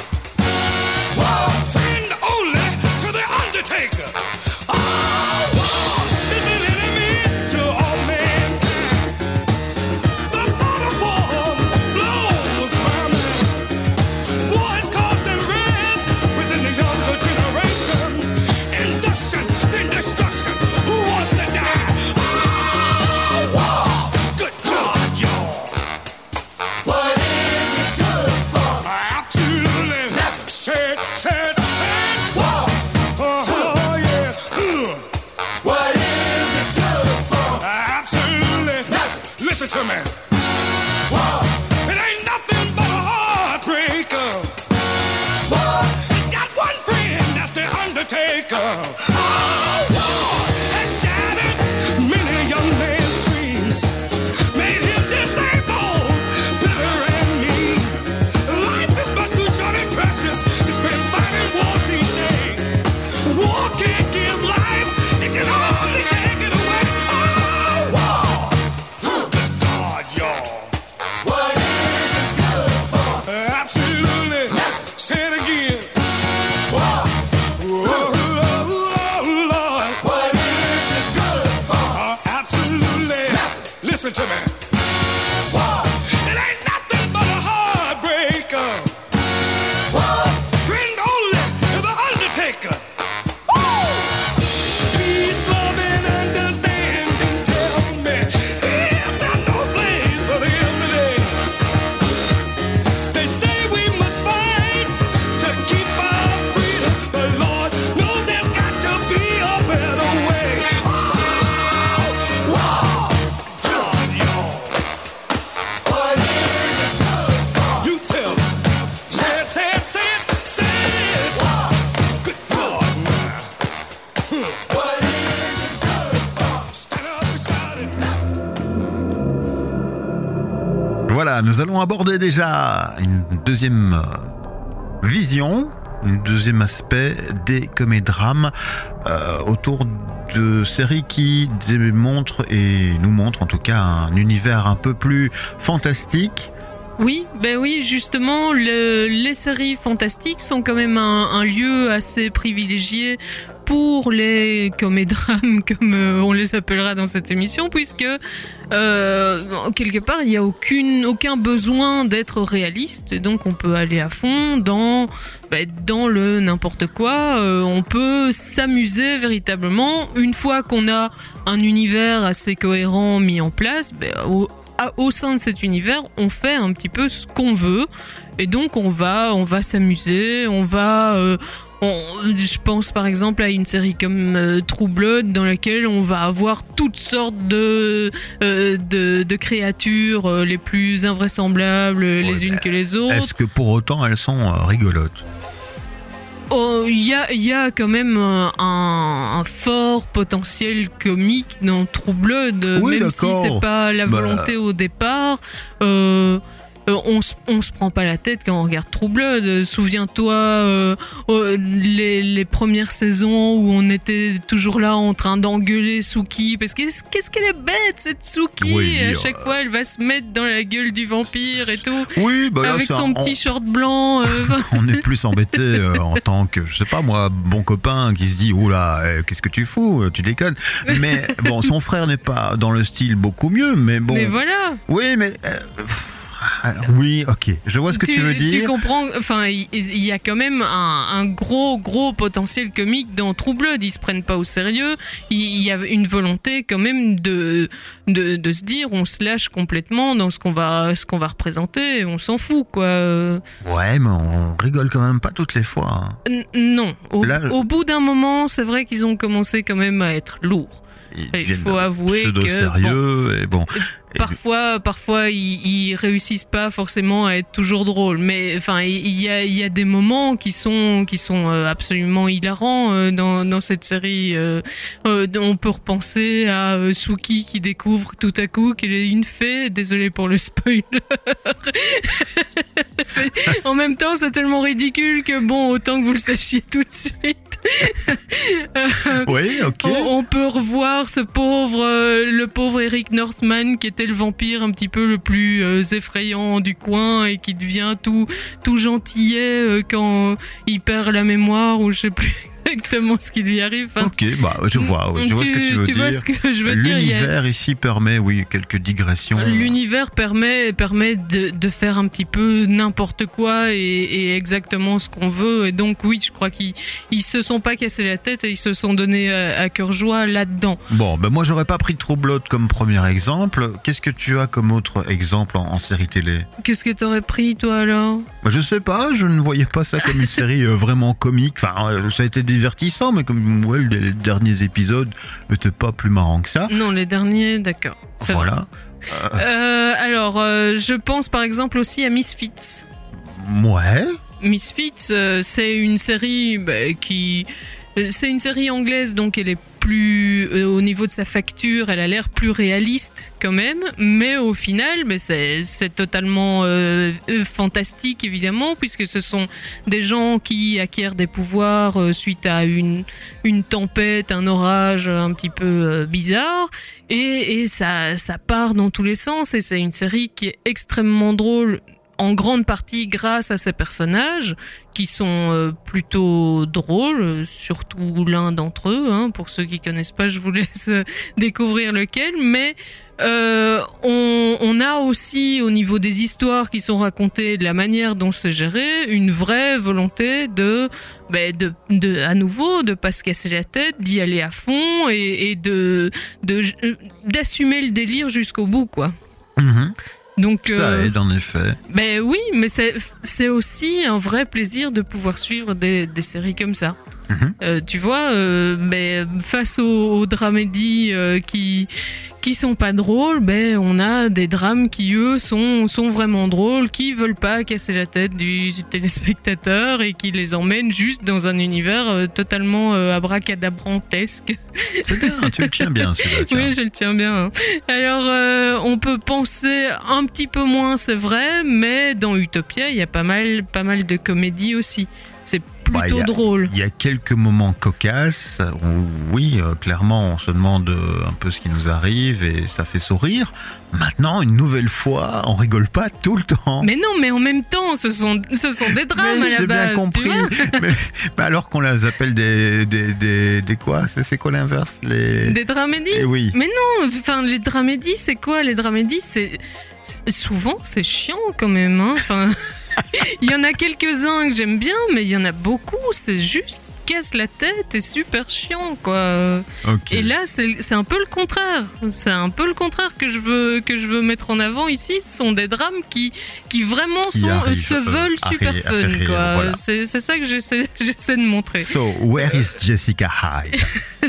War. Friend only to the undertaker. Oh, war is an enemy to all mankind. The thought of war blows my mind. War has caused unrest within the younger generation. Induction, then destruction. Who wants to die? Oh, war. Good God, y'all. What is it good for? Absolutely. Said, said, said. War. Oh, yeah. Ugh. What is it good for? Absolutely. Listen to me. War. It ain't nothing but a heartbreaker. War. It's got one friend, that's the undertaker. Oh, war has shattered many young men's dreams, made him disabled, bitter and mean. Life is much too short and precious. It's been fighting wars each day. War can't give life, it can only take it away. Oh, war. Good God, y'all. What is it good for? Absolutely. Say it again. War. Oh, oh, Lord. What is it good for? Uh, absolutely. Listen to me. War. It ain't nothing but a heartbreaker. War. Friend only to the undertaker. Woo! Peace, love, and understanding. Tell me, is there no place for them today? They say we must fight to keep our freedom, but Lord knows there's got to be a better way. Oh, wow, God, y'all. What is it good for? You tell me. Say it, say it, say it, say it. Wow. Good God, man. Hmm. What is it good for? Stand up beside it. Voilà, nous allons aborder déjà une deuxième euh, vision, un deuxième aspect des comédrames euh, autour de séries qui démontrent et nous montrent en tout cas un univers un peu plus fantastique. Oui, ben oui, justement, le- les séries fantastiques sont quand même un, un lieu assez privilégié pour les comédrames, comme euh, on les appellera dans cette émission, puisque euh, quelque part, il n'y a aucune, aucun besoin d'être réaliste, et donc on peut aller à fond dans, ben, dans le n'importe quoi, euh, on peut s'amuser véritablement, une fois qu'on a un univers assez cohérent mis en place, ben, au, à- au sein de cet univers, on fait un petit peu ce qu'on veut, et donc on va, on va s'amuser, on va... euh, on- je pense par exemple à une série comme euh, True Blood dans laquelle on va avoir toutes sortes de euh, de, de créatures euh, les plus invraisemblables les unes que les autres. Est-ce que pour autant elles sont euh, rigolotes? Oh, il y a il y a quand même euh, un, un fort potentiel comique dans True Blood, euh, Oui, même si d'accord. c'est pas la Bah. volonté au départ. Euh, Euh, on, s- on se prend pas la tête quand on regarde True Blood. Euh, Souviens-toi euh, euh, les, les premières saisons où on était toujours là en train d'engueuler Suki parce que qu'est-ce qu'elle est bête cette Suki. Oui, et à euh, chaque fois elle va se mettre dans la gueule du vampire et tout. Oui, bah là, avec c'est son un- petit on- short blanc. euh, On est plus embêté euh, en tant que, je sais pas moi, bon copain qui se dit oula, eh, qu'est-ce que tu fous, tu déconnes. Mais bon, son frère n'est pas dans le style beaucoup mieux, mais bon. Mais voilà. Oui, mais euh, Ah, oui, ok. Je vois ce que tu, veux dire. Tu comprends, enfin, il y, y a quand même un, un gros, gros potentiel comique dans True Blood. Ils se prennent pas au sérieux. Il y, y a une volonté quand même de, de, de se dire, on se lâche complètement dans ce qu'on va, ce qu'on va représenter. On s'en fout, quoi. Ouais, mais on rigole quand même pas toutes les fois. Hein. N- non. Au, Là, au bout d'un moment, c'est vrai qu'ils ont commencé quand même à être lourds. Il faut avouer que sérieux bon, et bon. Parfois, parfois, ils, ils réussissent pas forcément à être toujours drôles, mais enfin, il y a, il y a des moments qui sont, qui sont absolument hilarants euh, dans, dans cette série. Euh, euh, on peut repenser à euh, Suki qui découvre tout à coup qu'elle est une fée. Désolé pour le spoiler. En même temps, c'est tellement ridicule que bon, autant que vous le sachiez tout de suite. euh, oui, ok. On, on peut revoir ce pauvre, euh, le pauvre Eric Northman qui était le vampire un petit peu le plus euh, effrayant du coin et qui devient tout, tout gentillet euh, quand il perd la mémoire ou je sais plus exactement ce qui lui arrive. Enfin, ok, bah je vois, je tu, vois ce que tu veux tu dire. Vois ce que je veux dire. L'univers ici permet, oui, quelques digressions. L'univers permet permet de, de faire un petit peu n'importe quoi et, et exactement ce qu'on veut. Et donc oui, je crois qu'ils ils se sont pas cassés la tête et ils se sont donnés à, à cœur joie là-dedans. Bon, ben moi j'aurais pas pris True Blood comme premier exemple. Qu'est-ce que tu as comme autre exemple en, en série télé? Qu'est-ce que t'aurais pris toi alors? Bah, je sais pas, je ne voyais pas ça comme une série euh, vraiment comique. Enfin, euh, ça a été divertissant, mais comme ouais, les derniers épisodes n'étaient pas plus marrants que ça. Non, les derniers, d'accord. C'est Voilà. Euh... Euh, alors, euh, je pense par exemple aussi à Misfits. Ouais. Misfits, euh, c'est une série bah, qui... C'est une série anglaise, donc elle est plus... Euh, au niveau de sa facture, elle a l'air plus réaliste quand même, mais au final, bah, c'est, c'est totalement euh, fantastique, évidemment, puisque ce sont des gens qui acquièrent des pouvoirs euh, suite à une, une tempête, un orage un petit peu euh, bizarre, et, et ça, ça part dans tous les sens, et c'est une série qui est extrêmement drôle, en grande partie grâce à ces personnages qui sont euh, plutôt drôles, surtout l'un d'entre eux. Hein. Pour ceux qui connaissent pas, je vous laisse euh, découvrir lequel. Mais euh, on, on a aussi, au niveau des histoires qui sont racontées, de la manière dont c'est géré, une vraie volonté de, ben de, de, à nouveau, de pas se casser la tête, d'y aller à fond et, et de, de, d'assumer le délire jusqu'au bout, quoi. Mmh. Donc, ça euh, aide en effet. Ben oui, mais c'est, c'est aussi un vrai plaisir de pouvoir suivre des, des séries comme ça. Mmh. Euh, tu vois, euh, ben, face aux, aux dramédies euh, qui qui sont pas drôles, ben on a des drames qui eux sont sont vraiment drôles, qui veulent pas casser la tête du téléspectateur et qui les emmènent juste dans un univers euh, totalement euh, abracadabrantesque. C'est bien, tu le tiens bien celui-là. Tiens. Oui, je le tiens bien. Hein. Alors euh, on peut penser un petit peu moins, c'est vrai, mais dans Utopia il y a pas mal pas mal de comédies aussi. C'est plutôt bah, a, drôle. Il y a quelques moments cocasses où, oui, euh, clairement, on se demande euh, un peu ce qui nous arrive et ça fait sourire. Maintenant, une nouvelle fois, on rigole pas tout le temps. Mais non, mais en même temps, ce sont, ce sont des drames mais à la base. J'ai bien compris. mais, mais alors qu'on les appelle des, des, des, des quoi? C'est, c'est quoi l'inverse? Les... Des dramédies? Eh oui. Mais non, enfin, les dramédies, c'est quoi? Les dramédies, c'est, c'est souvent, c'est chiant quand même, hein. Enfin. Il y en a quelques-uns que j'aime bien, mais il y en a beaucoup, c'est juste casse la tête et super chiant, quoi. Okay. Et là, c'est, c'est un peu le contraire. C'est un peu le contraire que je veux que je veux mettre en avant ici. Ce sont des drames qui qui vraiment sont, arrive, se veulent euh, super arrive, fun, arrive, quoi. Voilà. C'est c'est ça que j'essaie j'essaie de montrer. So, where is Jessica Hyde?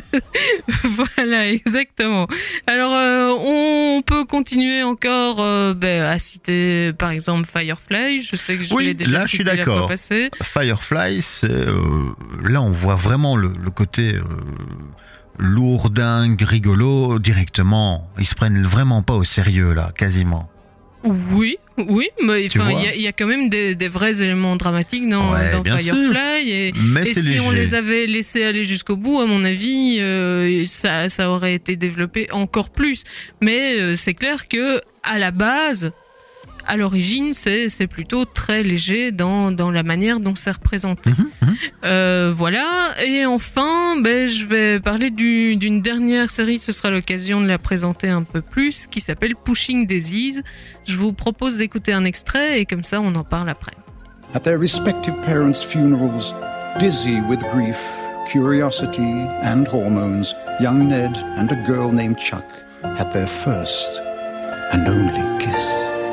Voilà, exactement. Alors, euh, on peut continuer encore euh, ben, à citer, par exemple, Firefly. Je sais que je oui, l'ai déjà là, cité je suis d'accord. La fois passée. Firefly, c'est euh, là, on voit vraiment le, le côté euh, lourd, dingue, rigolo directement. Ils se prennent vraiment pas au sérieux là, quasiment. Oui, oui, mais il y, y a quand même des, des vrais éléments dramatiques dans, ouais, dans Firefly. Et, mais et si léger. on les avait laissés aller jusqu'au bout, à mon avis, euh, ça, ça aurait été développé encore plus. Mais euh, c'est clair que à la base, à l'origine, c'est, c'est plutôt très léger dans, dans la manière dont c'est représenté. Mmh, mmh. Euh, voilà. Et enfin, ben, je vais parler du, d'une dernière série, ce sera l'occasion de la présenter un peu plus, qui s'appelle Pushing Daisies. Je vous propose d'écouter un extrait et comme ça, on en parle après. At their respective parents' funerals, dizzy with grief, curiosity, and hormones, young Ned and a girl named Chuck had their first and only kiss.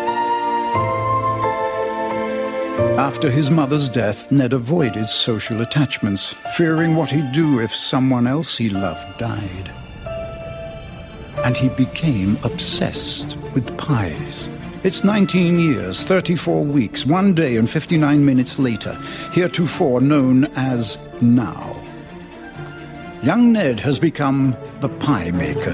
After his mother's death, Ned avoided social attachments, fearing what he'd do if someone else he loved died. And he became obsessed with pies. It's nineteen years, thirty-four weeks, one day and fifty-nine minutes later, heretofore known as now. Young Ned has become the pie maker.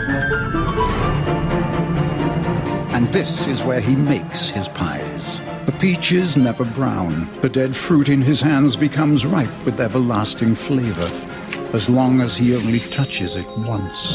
And this is where he makes his pies. The peaches never brown. The dead fruit in his hands becomes ripe with everlasting flavor, as long as he only touches it once.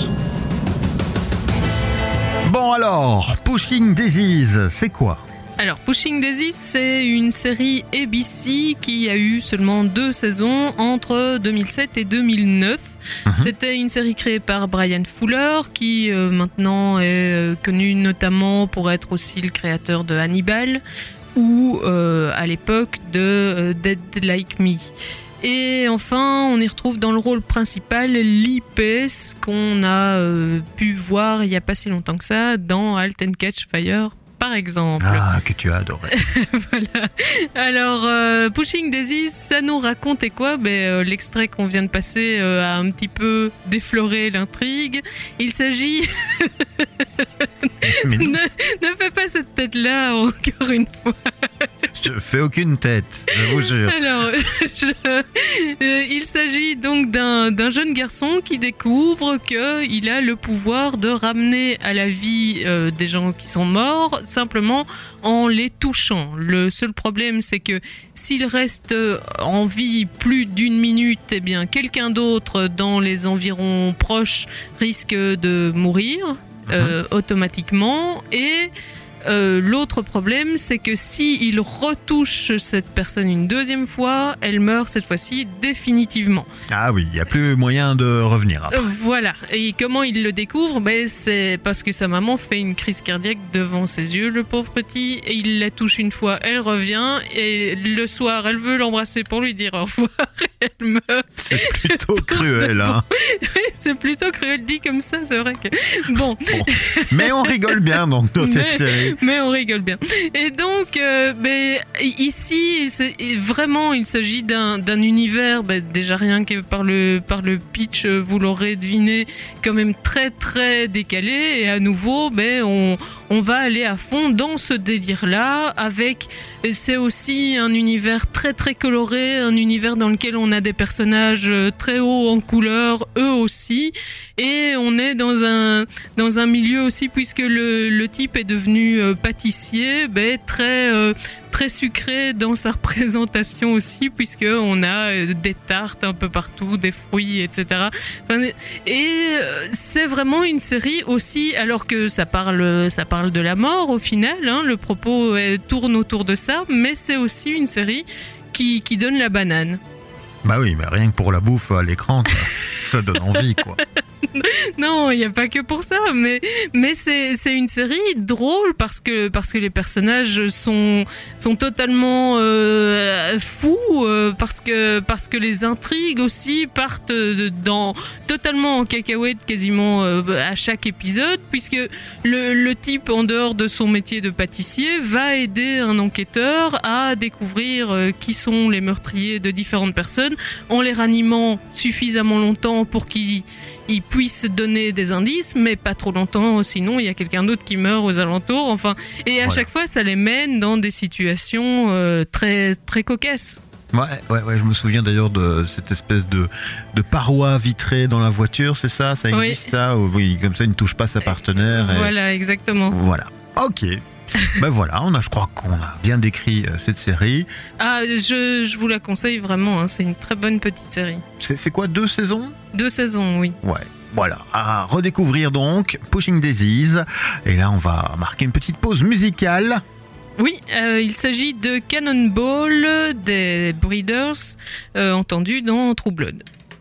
Bon alors, Pushing Daisies, c'est quoi ? Alors, Pushing Daisies, c'est une série A B C qui a eu seulement deux saisons entre deux mille sept et deux mille neuf. Mmh. C'était une série créée par Brian Fuller qui euh, maintenant est euh, connu notamment pour être aussi le créateur de Hannibal ou euh, à l'époque de euh, Dead Like Me. Et enfin, on y retrouve dans le rôle principal Lee Pace qu'on a euh, pu voir il n'y a pas si longtemps que ça dans Halt and Catch Fire, par exemple. Ah, que tu as adoré. Voilà. Alors, euh, Pushing Daisies, ça nous racontait quoi ? Ben, euh, l'extrait qu'on vient de passer euh, a un petit peu défloré l'intrigue. Il s'agit... ne, ne fais pas cette tête-là encore une fois. Je fais aucune tête, je vous jure. Alors, je, euh, il s'agit donc d'un, d'un jeune garçon qui découvre qu'il a le pouvoir de ramener à la vie euh, des gens qui sont morts simplement en les touchant. Le seul problème, c'est que s'il reste en vie plus d'une minute, eh bien, quelqu'un d'autre dans les environs proches risque de mourir euh, mmh. automatiquement. Et Euh, l'autre problème, c'est que s'il retouche cette personne une deuxième fois, elle meurt cette fois-ci définitivement. Ah oui, il n'y a plus moyen de revenir après. Euh, voilà. Et comment il le découvre ? Ben, c'est parce que sa maman fait une crise cardiaque devant ses yeux, le pauvre petit, et il la touche une fois, elle revient, et le soir, elle veut l'embrasser pour lui dire au revoir, et elle meurt. C'est plutôt cruel, hein. Oui, c'est plutôt cruel, dit comme ça, c'est vrai que... Bon. bon. Mais on rigole bien, donc, dans cette Mais... série. Mais on rigole bien. Et donc, euh, ben, ici, c'est, vraiment, il s'agit d'un, d'un univers, ben, déjà rien que par le, par le pitch, vous l'aurez deviné, quand même très très décalé. Et à nouveau, ben, on, on va aller à fond dans ce délire-là, avec, c'est aussi un univers très très coloré, un univers dans lequel on a des personnages très hauts en couleur, eux aussi. Et on est dans un, dans un milieu aussi, puisque le, le type est devenu euh, pâtissier, ben, très, euh, très sucré dans sa représentation aussi, puisqu'on a euh, des tartes un peu partout, des fruits, et cetera. Enfin, et euh, c'est vraiment une série aussi, alors que ça parle, ça parle de la mort au final, hein, le propos euh, tourne autour de ça, mais c'est aussi une série qui, qui donne la banane. Bah oui, mais rien que pour la bouffe à l'écran, ça, ça donne envie, quoi. Non, il n'y a pas que pour ça, mais, mais c'est, c'est une série drôle parce que, parce que les personnages sont, sont totalement euh, fous, euh, parce, que, parce que les intrigues aussi partent dans, totalement en cacahuète quasiment euh, à chaque épisode, puisque le, le type, en dehors de son métier de pâtissier, va aider un enquêteur à découvrir euh, qui sont les meurtriers de différentes personnes, en les ranimant suffisamment longtemps pour qu'ils ils puissent donner des indices, mais pas trop longtemps, sinon il y a quelqu'un d'autre qui meurt aux alentours. Enfin, et à voilà. Chaque fois, ça les mène dans des situations euh, très très cocasses. Ouais, ouais, ouais, je me souviens d'ailleurs de cette espèce de, de paroi vitrée dans la voiture, c'est ça ? Ça existe, oui. Ça ? Oui, comme ça, il ne touche pas sa partenaire. Et... Voilà, exactement. Voilà. Ok. Ben voilà, on a, je crois qu'on a bien décrit euh, cette série. Ah, je, je vous la conseille vraiment, hein, c'est une très bonne petite série. C'est, c'est quoi, deux saisons ? Deux saisons, oui. Ouais, voilà, à redécouvrir donc, Pushing Daisies. Et là, on va marquer une petite pause musicale. Oui, euh, il s'agit de Cannonball des Breeders, euh, entendu dans True Blood.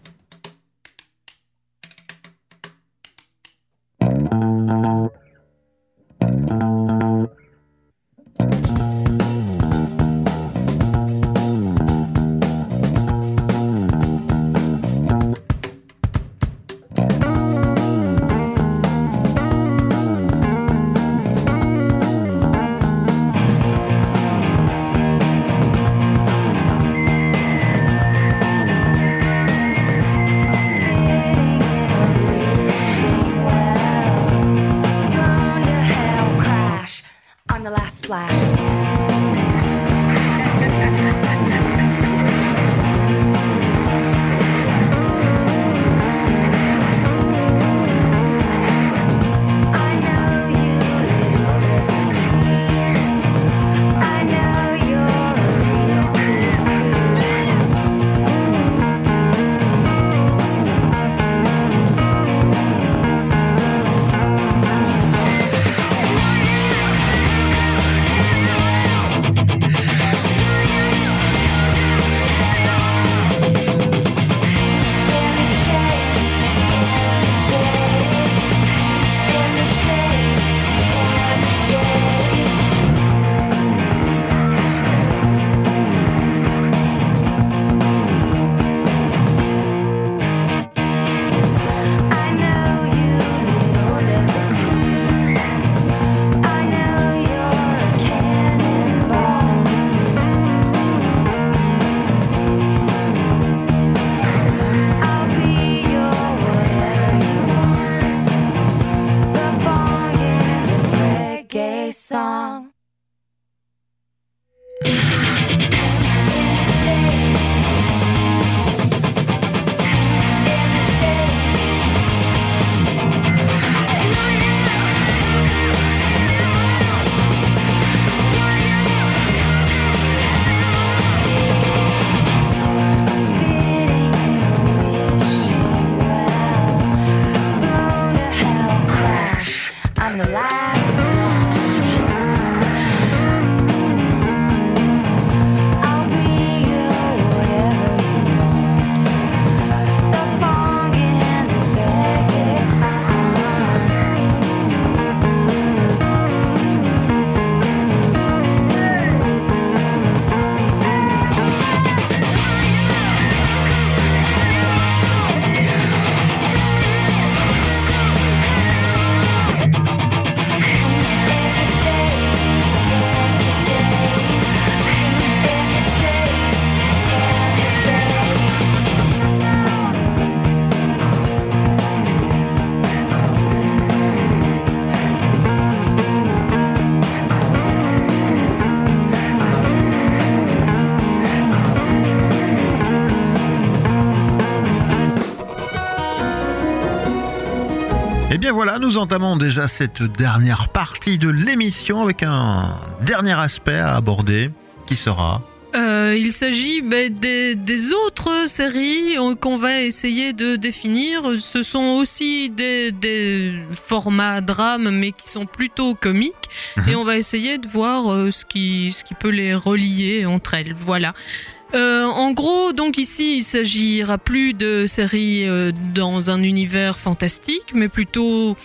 Et bien voilà, nous entamons déjà cette dernière partie de l'émission avec un dernier aspect à aborder, qui sera... Euh, il s'agit bah, des, des autres séries qu'on va essayer de définir. Ce sont aussi des, des formats drames, mais qui sont plutôt comiques. Mmh. Et on va essayer de voir euh, ce, qui, ce qui peut les relier entre elles. Voilà. Euh, en gros, donc ici, il s'agira plus de séries euh, dans un univers fantastique, mais plutôt...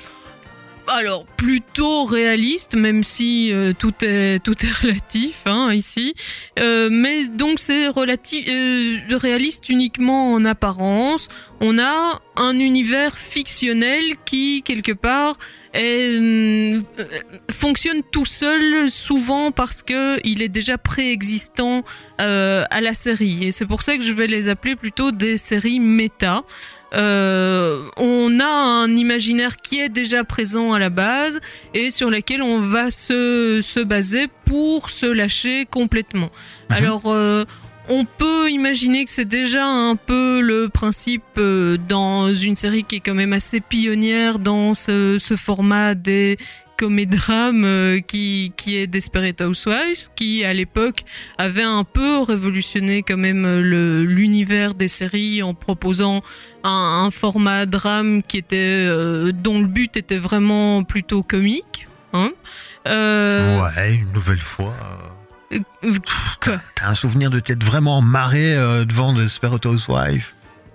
Alors, plutôt réaliste, même si euh, tout est tout est relatif hein, ici. Euh, mais donc c'est relatif, euh, réaliste uniquement en apparence. On a un univers fictionnel qui quelque part est, euh, fonctionne tout seul, souvent parce que il est déjà préexistant euh, à la série. Et c'est pour ça que je vais les appeler plutôt des séries méta. Euh, on a un imaginaire qui est déjà présent à la base et sur lequel on va se, se baser pour se lâcher complètement. Mmh. Alors, euh, on peut imaginer que c'est déjà un peu le principe euh, dans une série qui est quand même assez pionnière dans ce, ce format des comédrames euh, qui, qui est Desperate Housewives, qui à l'époque avait un peu révolutionné quand même le, l'univers des séries en proposant un, un format drame qui était, euh, dont le but était vraiment plutôt comique. Hein. Euh, Ouais, une nouvelle fois. euh, quoi T'as un souvenir de t'être vraiment marré euh, devant Desperate Housewives?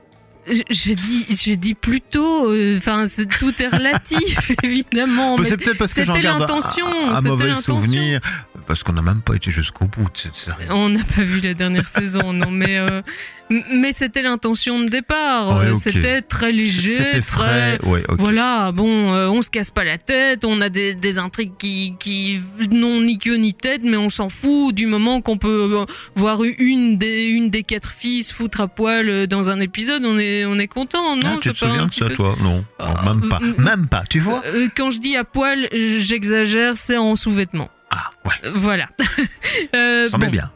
J- J'ai dit, j'ai dit plutôt. Enfin, c'est tout est relatif, évidemment. Bah, mais c'est peut-être parce que j'en c'était garde l'intention. un, un c'était mauvais l'intention. souvenir, parce qu'on n'a même pas été jusqu'au bout de cette série. On n'a pas vu la dernière saison, non, mais euh, m- mais c'était l'intention de départ. Ouais, Euh, ok. C'était très léger, C'était très. frais, ouais, ok. Voilà, bon, euh, on se casse pas la tête, on a des, des intrigues qui, qui n'ont ni queue ni tête, mais on s'en fout du moment qu'on peut euh, voir une des, une des quatre filles se foutre à poil euh, dans un épisode, on est, on est content, non? Ah, tu C'est te pas souviens un de petit ça, peu- toi? Non, non, Ah, même pas. euh, Même pas, tu vois? Euh, Quand je dis à poil, j'exagère, c'est en sous-vêtements. Ah, ouais, Voilà. Euh, ça met bon. bien.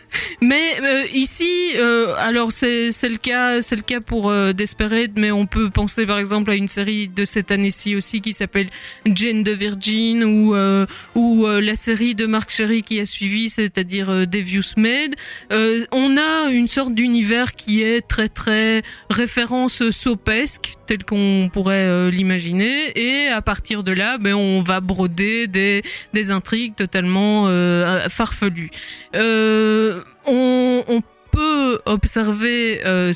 Mais euh, ici, euh, alors c'est c'est le cas, c'est le cas pour euh, Desperate, mais on peut penser par exemple à une série de cette année-ci aussi qui s'appelle Jane the Virgin ou euh, ou euh, la série de Mark Cherry qui a suivi, c'est-à-dire euh, Devious Maid. Euh, on a une sorte d'univers qui est très très référence soapesque, tel qu'on pourrait euh, l'imaginer, et à partir de là, ben on va broder des des intrigues totalement euh, farfelues. Euh, on, on peut observer euh,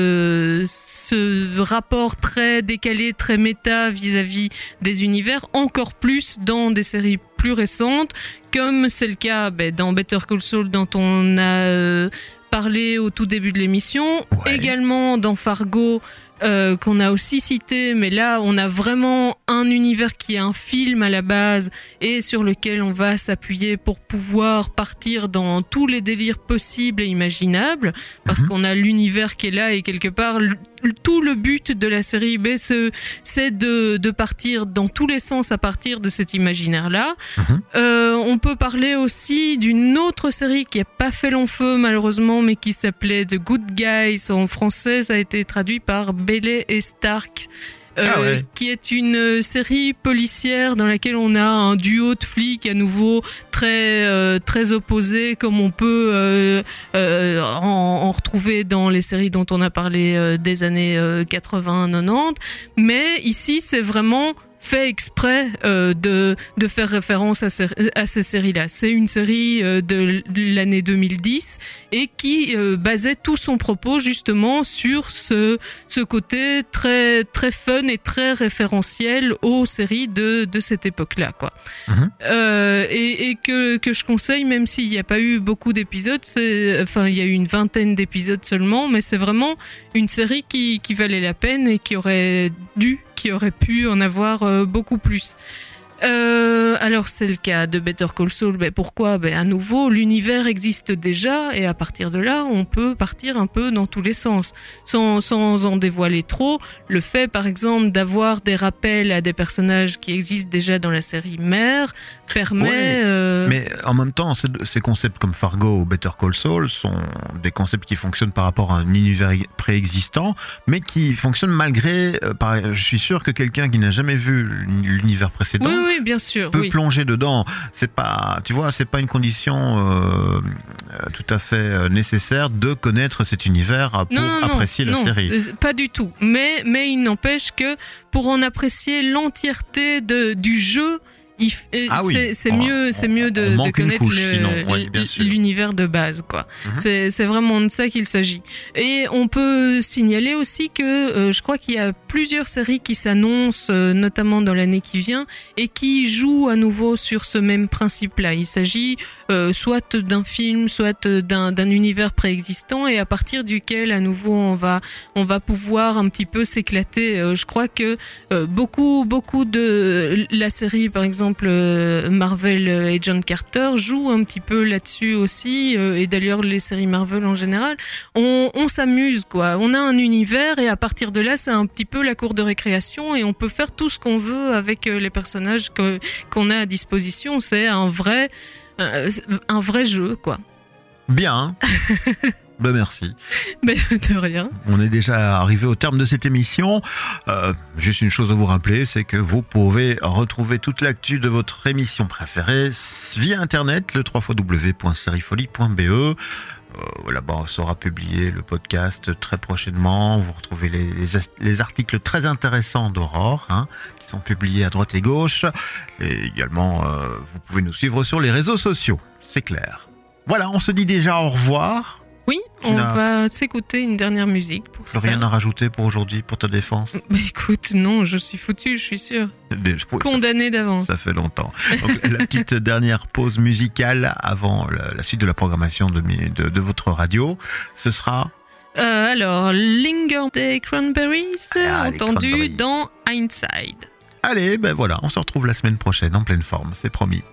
ce, ce rapport très décalé, très méta vis-à-vis des univers, encore plus dans des séries plus récentes, comme c'est le cas ben, dans Better Call Saul dont on a euh, parlé au tout début de l'émission, Ouais. également dans Fargo, euh, qu'on a aussi cité, mais là on a vraiment un univers qui est un film à la base et sur lequel on va s'appuyer pour pouvoir partir dans tous les délires possibles et imaginables, parce Mhm. qu'on a l'univers qui est là et quelque part l- tout le but de la série B c'est c'est de, de partir dans tous les sens à partir de cet imaginaire là. Mhm. Euh, on peut parler aussi d'une autre série qui a pas fait long feu malheureusement, mais qui s'appelait The Good Guys. En français, ça a été traduit par Bailey et Stark. Euh, Ah ouais. Qui est une série policière dans laquelle on a un duo de flics à nouveau très euh, très opposés, comme on peut euh, euh, en, en retrouver dans les séries dont on a parlé euh, des années euh, quatre-vingts quatre-vingt-dix. Mais ici, c'est vraiment fait exprès euh, de de faire référence à ces, à ces séries-là. C'est une série euh, de l'année deux mille dix et qui euh, basait tout son propos justement sur ce ce côté très très fun et très référentiel aux séries de de cette époque-là, quoi. Mhm. Euh, et, et que que je conseille, même s'il n'y a pas eu beaucoup d'épisodes, c'est enfin il y a eu une vingtaine d'épisodes seulement, mais c'est vraiment une série qui qui valait la peine et qui aurait dû qui aurait pu en avoir euh, beaucoup plus. Euh, alors c'est le cas de Better Call Saul. Ben pourquoi? Ben à nouveau, l'univers existe déjà et à partir de là, on peut partir un peu dans tous les sens, sans sans en dévoiler trop. Le fait, par exemple, d'avoir des rappels à des personnages qui existent déjà dans la série mère permet. Ouais, euh, Mais en même temps, ces, ces concepts comme Fargo ou Better Call Saul sont des concepts qui fonctionnent par rapport à un univers préexistant, mais qui fonctionnent malgré. Euh, par, je suis sûr que quelqu'un qui n'a jamais vu l'univers précédent Oui, oui, bien sûr. peut Oui. plonger dedans. C'est pas, tu vois, c'est pas une condition euh, euh, tout à fait euh, nécessaire de connaître cet univers pour Non, non, non, apprécier la non, série. euh, pas du tout. Mais, mais il n'empêche que pour en apprécier l'entièreté de, du jeu, il f- euh, Ah oui. c'est, c'est On- mieux, c'est on- mieux on de, de manque une connaître couche, le- sinon. Oui, bien sûr. l'univers de base, quoi. Mhm. C'est, c'est vraiment de ça qu'il s'agit. Et on peut signaler aussi que euh, je crois qu'il y a plusieurs séries qui s'annoncent, euh, notamment dans l'année qui vient, et qui jouent à nouveau sur ce même principe-là. Il s'agit euh, soit d'un film, soit d'un, d'un univers préexistant, et à partir duquel, à nouveau, on va on va pouvoir un petit peu s'éclater. Euh, je crois que euh, beaucoup beaucoup de la série, par exemple euh, Marvel et John Carter, jouent un petit peu là-dessus aussi, euh, et d'ailleurs les séries Marvel en général. On, on s'amuse, quoi. On a un univers et à partir de là, c'est un petit peu la cour de récréation et on peut faire tout ce qu'on veut avec euh, les personnages que, qu'on a à disposition. C'est un vrai euh, un vrai jeu, quoi. Bien. Ben merci. Mais de rien. On est déjà arrivé au terme de cette émission. Euh, juste une chose à vous rappeler, c'est que vous pouvez retrouver toute l'actu de votre émission préférée via internet, le w w w point seriefolie point b e. Euh, Là-bas sera publié le podcast très prochainement. Vous retrouvez les, les, les articles très intéressants d'Aurore, hein, qui sont publiés à droite et gauche. Et également, euh, vous pouvez nous suivre sur les réseaux sociaux, c'est clair. Voilà, on se dit déjà au revoir. Oui, on N'a- va s'écouter une dernière musique pour ça. Rien à rajouter pour aujourd'hui, pour ta défense. Bah écoute, non, je suis foutu, je suis sûr. Des- oui, Condamné d'avance. Ça fait longtemps. Donc, la petite dernière pause musicale avant la, la suite de la programmation de, mi- de, de votre radio, ce sera Euh, alors, Linger des Cranberries, Ah, les entendu Cranberries. dans Hindsight. Allez, ben voilà, on se retrouve la semaine prochaine en pleine forme, c'est promis.